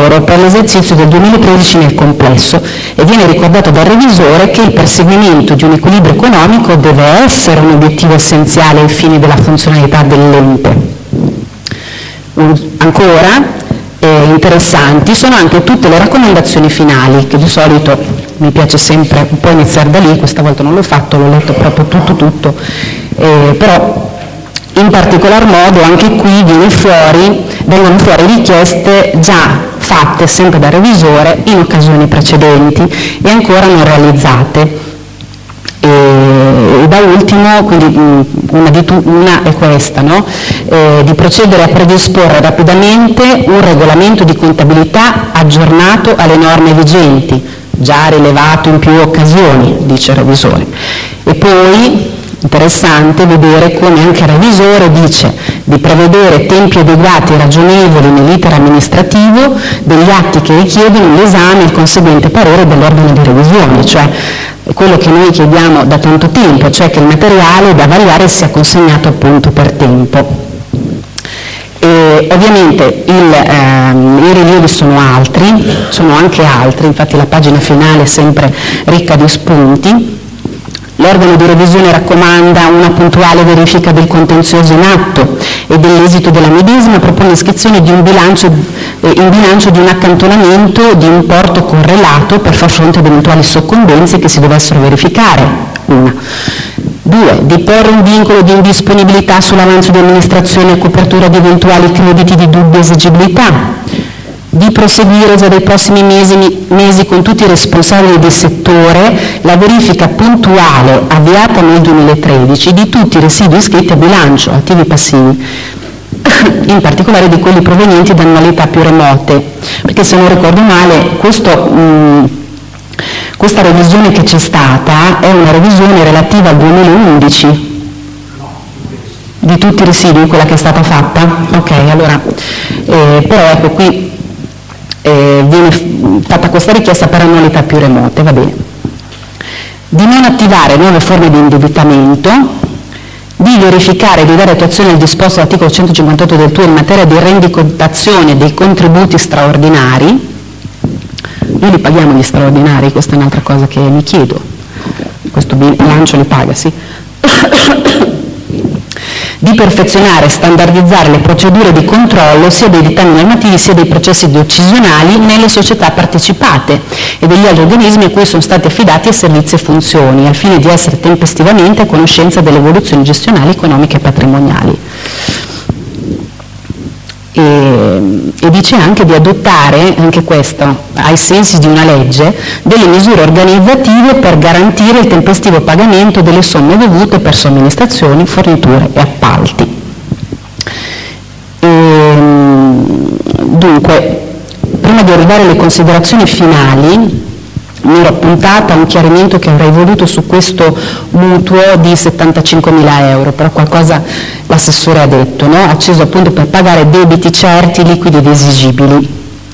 euro per l'esercizio del 2013 nel complesso, e viene ricordato dal revisore che il perseguimento di un equilibrio economico deve essere un obiettivo essenziale ai fini della funzionalità dell'ente. Ancora interessanti sono anche tutte le raccomandazioni finali, che di solito mi piace sempre un po' iniziare da lì, questa volta non l'ho fatto, l'ho letto proprio tutto, però in particolar modo anche qui vengono fuori richieste già fatte sempre dal revisore in occasioni precedenti e ancora non realizzate. E da ultimo, quindi una è questa, no? Di procedere a predisporre rapidamente un regolamento di contabilità aggiornato alle norme vigenti, già rilevato in più occasioni, dice il revisore. E poi interessante vedere come anche il revisore dice di prevedere tempi adeguati e ragionevoli nell'iter amministrativo degli atti che richiedono l'esame e il conseguente parere dell'ordine di revisione, cioè quello che noi chiediamo da tanto tempo, cioè che il materiale da vagliare sia consegnato appunto per tempo. E ovviamente i rilievi sono anche altri, infatti la pagina finale è sempre ricca di spunti. L'organo di revisione raccomanda una puntuale verifica del contenzioso in atto e dell'esito della medesima, propone l'iscrizione in bilancio di un accantonamento di importo correlato per far fronte ad eventuali soccombenze che si dovessero verificare. 2. Di porre un vincolo di indisponibilità sull'avanzo di amministrazione a copertura di eventuali crediti di dubbia esigibilità. Di proseguire già dai prossimi mesi con tutti i responsabili del settore la verifica puntuale avviata nel 2013 di tutti i residui iscritti a bilancio, attivi e passivi, in particolare di quelli provenienti da annualità più remote, perché se non ricordo male questa revisione che c'è stata è una revisione relativa al 2011 di tutti i residui, quella che è stata fatta? Ok, allora, però ecco qui viene fatta questa richiesta per annualità più remote, va bene. Di non attivare nuove forme di indebitamento, di verificare e di dare attuazione al disposto dell'articolo 158 del TUE in materia di rendicontazione dei contributi straordinari. Noi li paghiamo gli straordinari, questa è un'altra cosa che mi chiedo, questo bilancio li paga, sì? Di perfezionare e standardizzare le procedure di controllo sia dei dettami normativi sia dei processi decisionali nelle società partecipate e degli altri organismi a cui sono stati affidati servizi e funzioni, al fine di essere tempestivamente a conoscenza delle evoluzioni gestionali, economiche e patrimoniali. E dice anche di adottare, anche questo ai sensi di una legge, delle misure organizzative per garantire il tempestivo pagamento delle somme dovute per somministrazioni, forniture e appalti. Dunque, prima di arrivare alle considerazioni finali, mi ero appuntata un chiarimento che avrei voluto su questo mutuo di 75.000 euro, però qualcosa l'assessore ha detto, no? Acceso appunto per pagare debiti certi, liquidi ed esigibili.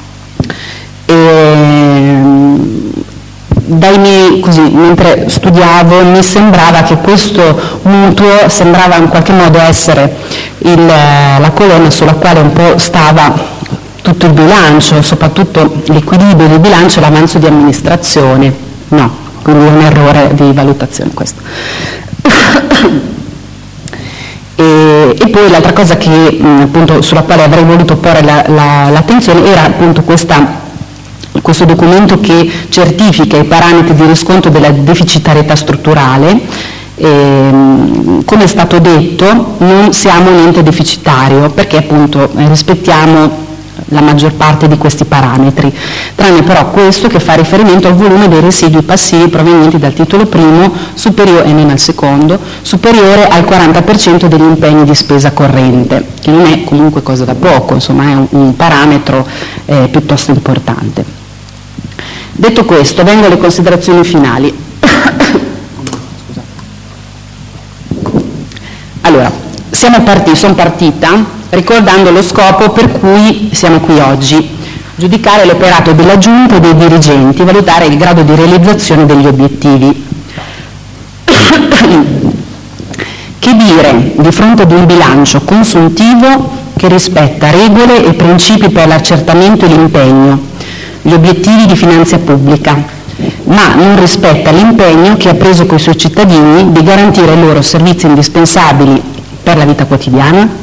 Così, mentre studiavo mi sembrava che questo mutuo sembrava in qualche modo essere la colonna sulla quale un po' stava tutto il bilancio, soprattutto l'equilibrio del bilancio e l'avanzo di amministrazione. No, quindi è un errore di valutazione questo. E poi l'altra cosa che, appunto, sulla quale avrei voluto porre l'attenzione era appunto questo documento che certifica i parametri di riscontro della deficitarietà strutturale. Come è stato detto, non siamo un ente deficitario perché appunto rispettiamo la maggior parte di questi parametri, tranne però questo che fa riferimento al volume dei residui passivi provenienti dal titolo primo superiore, e non al secondo, superiore al 40% degli impegni di spesa corrente, che non è comunque cosa da poco, insomma è un parametro piuttosto importante. Detto questo, vengo alle considerazioni finali. Allora, sono partita ricordando lo scopo per cui siamo qui oggi: giudicare l'operato della Giunta e dei dirigenti, valutare il grado di realizzazione degli obiettivi. Che dire di fronte ad un bilancio consuntivo che rispetta regole e principi per l'accertamento e l'impegno, gli obiettivi di finanza pubblica, ma non rispetta l'impegno che ha preso con i suoi cittadini di garantire loro servizi indispensabili per la vita quotidiana?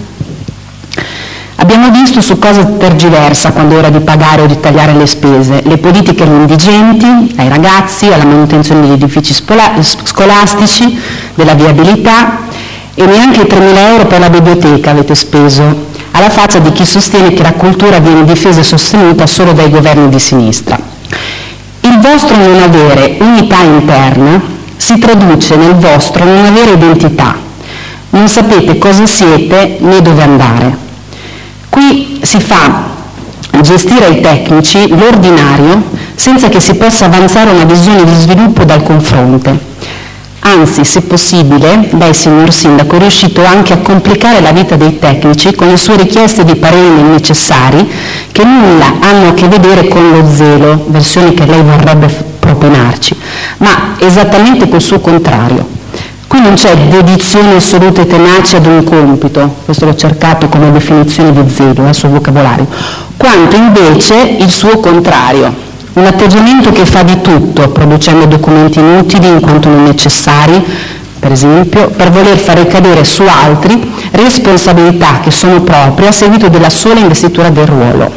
Abbiamo visto su cosa tergiversa quando è ora di pagare o di tagliare le spese, le politiche agli indigenti, ai ragazzi, alla manutenzione degli edifici scolastici, della viabilità, e neanche i 3.000 euro per la biblioteca avete speso, alla faccia di chi sostiene che la cultura viene difesa e sostenuta solo dai governi di sinistra. Il vostro non avere unità interna si traduce nel vostro non avere identità. Non sapete cosa siete né dove andare. Qui si fa gestire ai tecnici l'ordinario senza che si possa avanzare una visione di sviluppo dal confronto. Anzi, se possibile, lei, signor Sindaco, è riuscito anche a complicare la vita dei tecnici con le sue richieste di pareri non necessari che nulla hanno a che vedere con lo zelo, versione che lei vorrebbe propinarci, ma esattamente col suo contrario. Qui non c'è dedizione assoluta e tenace ad un compito, questo l'ho cercato come definizione di zelo sul vocabolario, quanto invece il suo contrario, un atteggiamento che fa di tutto, producendo documenti inutili in quanto non necessari, per esempio, per voler far ricadere su altri responsabilità che sono proprie a seguito della sola investitura del ruolo.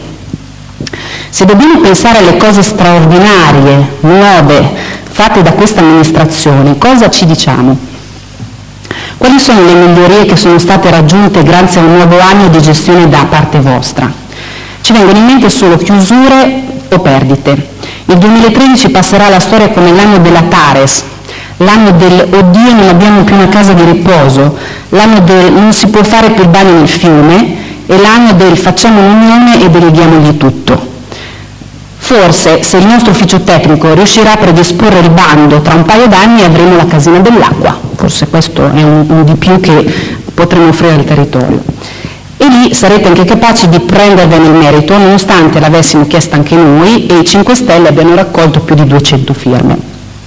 Se dobbiamo pensare alle cose straordinarie, nuove, fatte da questa amministrazione, cosa ci diciamo? Quali sono le migliorie che sono state raggiunte grazie a un nuovo anno di gestione da parte vostra? Ci vengono in mente solo chiusure o perdite. Il 2013 passerà alla storia come l'anno della Tares, l'anno del oddio non abbiamo più una casa di riposo, l'anno del non si può fare più il bagno nel fiume e l'anno del facciamo un'unione e deleghiamogli tutto. Forse se il nostro ufficio tecnico riuscirà a predisporre il bando tra un paio d'anni avremo la casina dell'acqua, forse questo è un di più che potremo offrire al territorio. E lì sarete anche capaci di prendervene il merito, nonostante l'avessimo chiesta anche noi e i 5 Stelle abbiano raccolto più di 200 firme.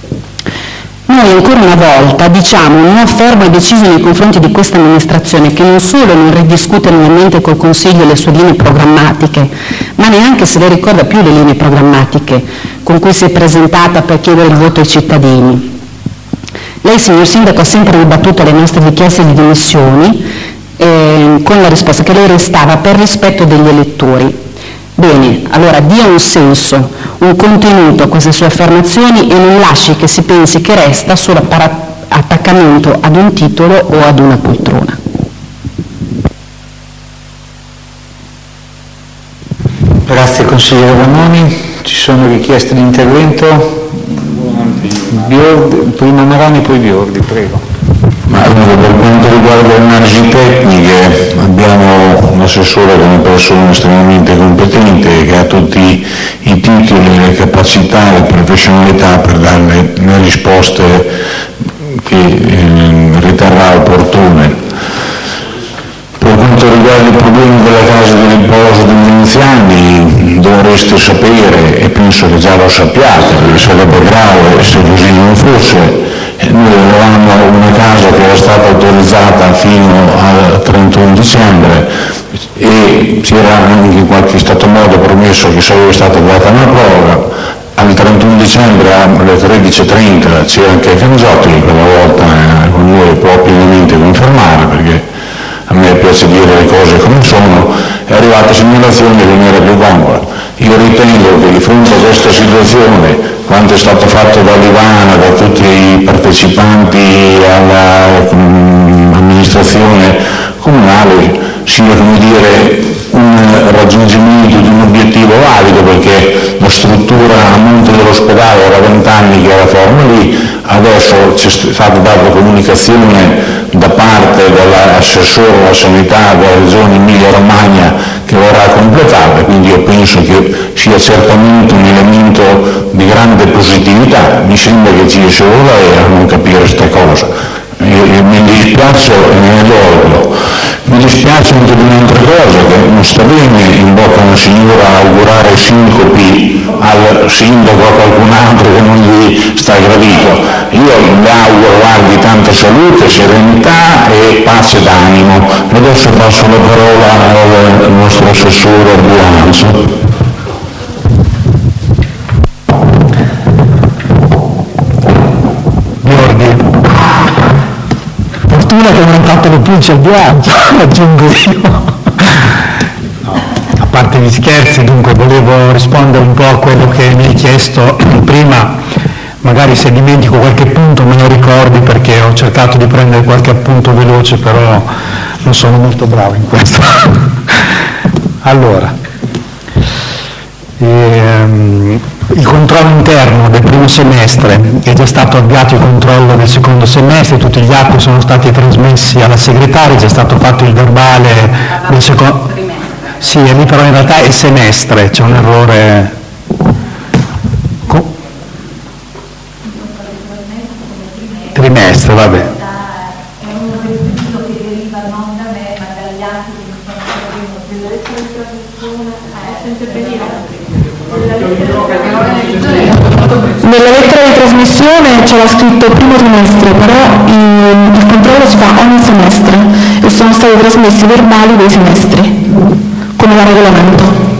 Noi ancora una volta diciamo un no fermo e deciso nei confronti di questa amministrazione che non solo non ridiscute annualmente col Consiglio le sue linee programmatiche, ma neanche se le ricorda più le linee programmatiche con cui si è presentata per chiedere il voto ai cittadini. Lei, signor Sindaco, ha sempre ribattuto le nostre richieste di dimissioni con la risposta che lei restava per rispetto degli elettori. Bene, allora dia un senso, un contenuto a queste sue affermazioni e non lasci che si pensi che resta solo attaccamento ad un titolo o ad una poltrona. Grazie consigliere Vanoni. Ci sono richieste di intervento? Prima Maroni, poi Biordi, prego. Ma allora, per quanto riguarda le analisi tecniche abbiamo un assessore come persona estremamente competente che ha tutti i titoli, le capacità e le professionalità per dare le risposte che riterrà opportune. Per quanto riguarda i problemi della casa di riposo degli anziani dovreste sapere, e penso che già lo sappiate, perché sarebbe grave se così non fosse. Noi avevamo una casa che era stata autorizzata fino al 31 dicembre e ci era anche in qualche stato modo promesso che sarebbe stata data una proroga. Al 31 dicembre alle 13:30 c'era anche Cangiotto, che quella volta con noi può pienamente confermare, perché a me piace dire le cose come sono, è arrivata segnalazione che non era più congrua. Io ritengo che di fronte a questa situazione, quanto è stato fatto dall'Ivana, da tutti i partecipanti all'amministrazione comunale, sia, come dire, un raggiungimento di un obiettivo valido, perché la struttura a monte dell'ospedale era 20 anni che era ferma lì, adesso c'è stata data comunicazione da parte dell'assessore alla sanità della regione Emilia-Romagna che vorrà completare, quindi io penso che sia certamente un elemento di grande positività. Mi sembra che ci sia solo lei a non capire questa cosa. Mi dispiace e ne dolgo. Mi dispiace anche di un'altra cosa, che non sta bene in bocca a una signora augurare sincopi al sindaco o a qualcun altro che non gli sta gradito. Io le auguro, guardi, tanta salute, serenità e pace d'animo. Adesso passo la parola al nostro assessore al bilancio. Fortuna che non hanno fatto le pulci al bilancio, aggiungo io. No, a parte gli scherzi, dunque volevo rispondere un po' a quello che mi hai chiesto prima, magari se dimentico qualche punto me lo ricordi, perché ho cercato di prendere qualche appunto veloce, però non sono molto bravo in questo. Allora, il controllo interno del primo semestre, è già stato avviato il controllo del secondo semestre, tutti gli atti sono stati trasmessi alla segretaria, è già stato fatto il verbale del secondo. Sì, lì però in realtà è semestre, c'è un errore. Trimestre, vabbè. Nella lettera di trasmissione c'era scritto primo trimestre, però il controllo si fa ogni semestre e sono stati trasmessi i verbali dei semestri, come da regolamento.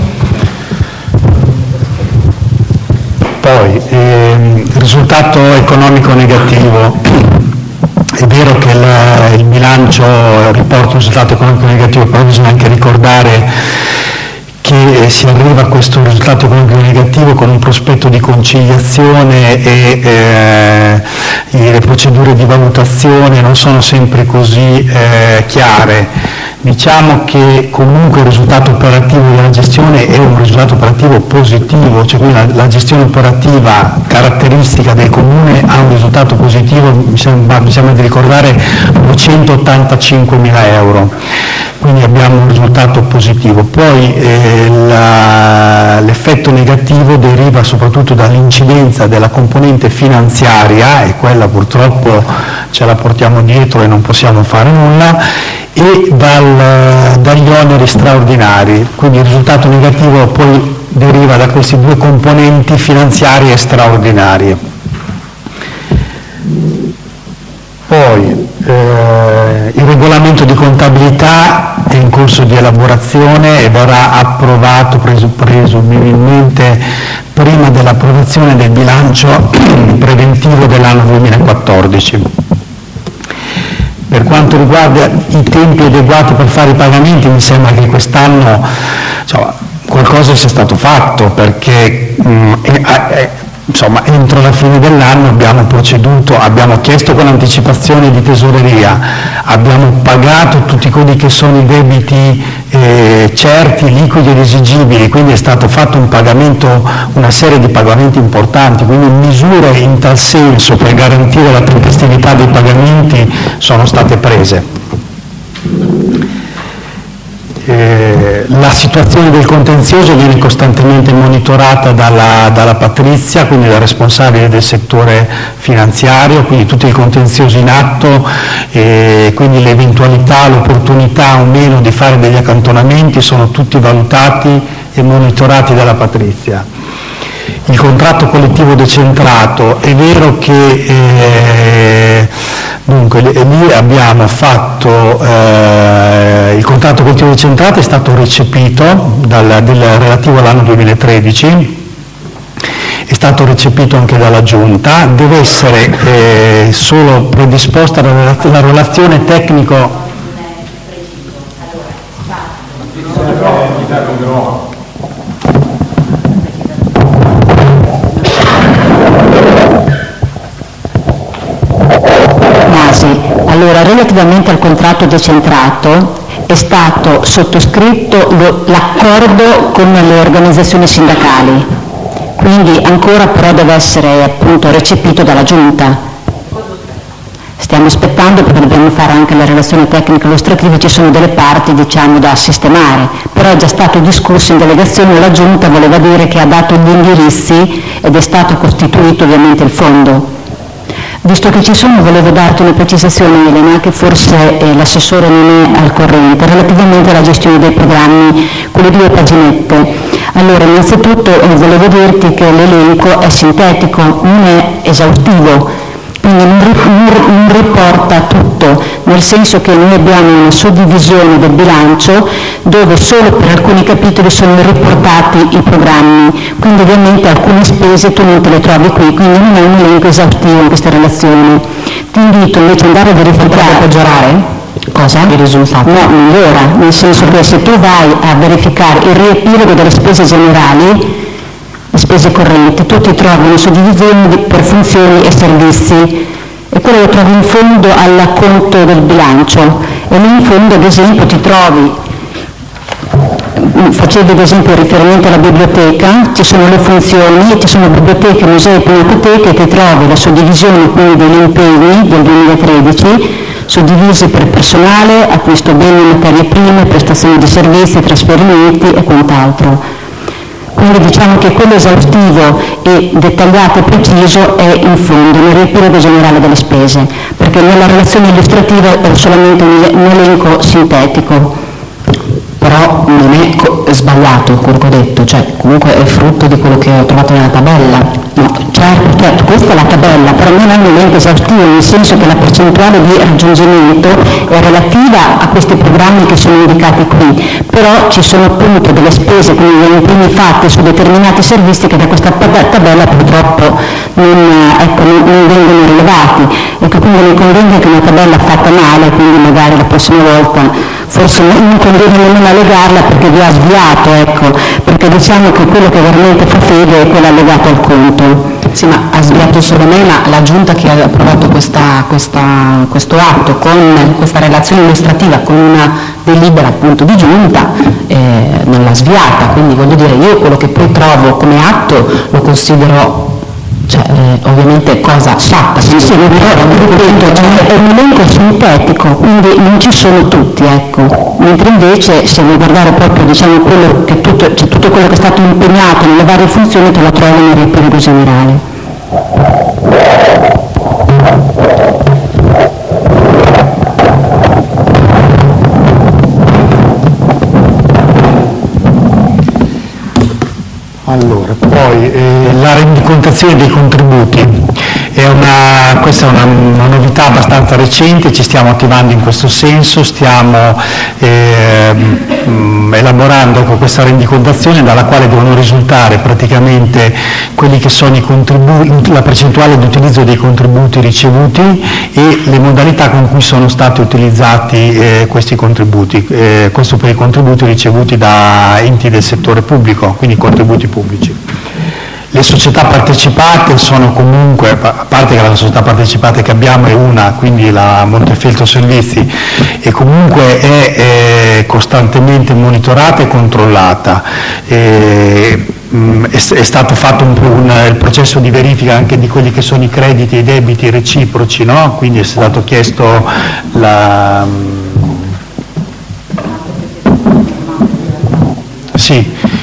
Poi, il risultato economico negativo. È vero che il bilancio riporta un risultato economico negativo, però bisogna anche ricordare che si arriva a questo risultato economico negativo con un prospetto di conciliazione e le procedure di valutazione non sono sempre così chiare. Diciamo che comunque il risultato operativo della gestione è un risultato operativo positivo, cioè quindi la gestione operativa caratteristica del Comune ha un risultato positivo, mi sembra di ricordare 285.000 euro, quindi abbiamo un risultato positivo. Poi l'effetto negativo deriva soprattutto dall'incidenza della componente finanziaria, e quella purtroppo ce la portiamo dietro e non possiamo fare nulla, e dagli oneri straordinari, quindi il risultato negativo poi deriva da questi due componenti finanziarie e straordinarie. Poi il regolamento di contabilità è in corso di elaborazione e verrà approvato presumibilmente prima dell'approvazione del bilancio preventivo dell'anno 2014. Per quanto riguarda i tempi adeguati per fare i pagamenti, mi sembra che quest'anno qualcosa sia stato fatto, perché entro la fine dell'anno abbiamo proceduto, abbiamo chiesto con anticipazione di tesoreria, abbiamo pagato tutti quelli che sono i debiti certi, liquidi ed esigibili, quindi è stato fatto una serie di pagamenti importanti, quindi misure in tal senso per garantire la tempestività dei pagamenti sono state prese. La situazione del contenzioso viene costantemente monitorata dalla Patrizia, quindi dal responsabile del settore finanziario, quindi tutti i contenziosi in atto, quindi l'eventualità, l'opportunità o meno di fare degli accantonamenti sono tutti valutati e monitorati dalla Patrizia. Il contratto collettivo decentrato, è vero che dunque lì abbiamo fatto, il contratto collettivo decentrato è stato recepito relativo all'anno 2013, è stato recepito anche dalla Giunta, deve essere solo predisposta la relazione tecnico. Allora, relativamente al contratto decentrato è stato sottoscritto l'accordo con le organizzazioni sindacali, quindi ancora però deve essere appunto recepito dalla Giunta. Stiamo aspettando perché dobbiamo fare anche la relazione tecnica illustrativa, ci sono delle parti da sistemare, però è già stato discusso in delegazione, la Giunta voleva dire che ha dato gli indirizzi ed è stato costituito ovviamente il fondo. Visto che ci sono, volevo darti una precisazione, Elena, che forse l'assessore non è al corrente, relativamente alla gestione dei programmi, quelle 2 paginette. Allora, innanzitutto volevo dirti che l'elenco è sintetico, non è esaustivo, quindi non riporta tutto, nel senso che noi abbiamo una suddivisione del bilancio dove solo per alcuni capitoli sono riportati i programmi, quindi ovviamente alcune spese tu non te le trovi qui, quindi non è un elenco esaustivo in questa relazione. Ti invito invece ad andare a verificare. Peggiorare? Cosa? I risultati? No, migliora, nel senso che se tu vai a verificare il riepilogo delle spese generali, le spese correnti, tu ti trovi una suddivisione per funzioni e servizi e quello lo trovi in fondo al conto del bilancio e lì in fondo ad esempio ti trovi, facevo ad esempio riferimento alla biblioteca, ci sono le funzioni, ci sono biblioteche, musei, pinacoteche e ti trovi la suddivisione quindi degli impegni del 2013 suddivisi per personale, acquisto beni, materie prime, prestazioni di servizi, trasferimenti e quant'altro. Quindi diciamo che quello esaustivo e dettagliato e preciso è in fondo nel riepilogo generale delle spese, perché nella relazione illustrativa è solamente un elenco sintetico. Però non è sbagliato quello che ho detto, cioè comunque è frutto di quello che ho trovato nella tabella. No, certo, questa è la tabella, però non è un elenco esaustivo, nel senso che la percentuale di raggiungimento è relativa a questi programmi che sono indicati qui, però ci sono appunto delle spese, quindi degli impegni fatti su determinati servizi che da questa tabella purtroppo non vengono rilevati, e che quindi mi conviene che una tabella fatta male, quindi magari la prossima volta forse non conviene nemmeno allegarla perché vi ha sviato, ecco, perché diciamo che quello che veramente fa fede è quello allegato al conto. Sì, ma ha sviato solo me, ma la Giunta che ha approvato questo atto con questa relazione illustrativa, con una delibera appunto di Giunta, non l'ha sviata, quindi voglio dire, io quello che poi trovo come atto lo considero ovviamente cosa fatta. Sì, ripeto, è un elenco sintetico, quindi non ci sono tutti, ecco. Mentre invece se vuoi guardare proprio diciamo quello che tutto quello che è stato impegnato nelle varie funzioni te lo trovi nel riepilogo generale. Allora, poi la rendicontazione dei contributi, questa è una novità abbastanza recente, ci stiamo attivando in questo senso, stiamo elaborando questa rendicontazione dalla quale devono risultare praticamente quelli che sono i contributi, la percentuale di utilizzo dei contributi ricevuti e le modalità con cui sono stati utilizzati questi contributi, questo per i contributi ricevuti da enti del settore pubblico, quindi contributi pubblici. Le società partecipate sono comunque, a parte che la società partecipata che abbiamo è una, quindi la Montefeltro Servizi, e comunque è costantemente monitorata e controllata. È stato fatto il processo di verifica anche di quelli che sono i crediti e i debiti reciproci, no? Quindi è stato chiesto Sì.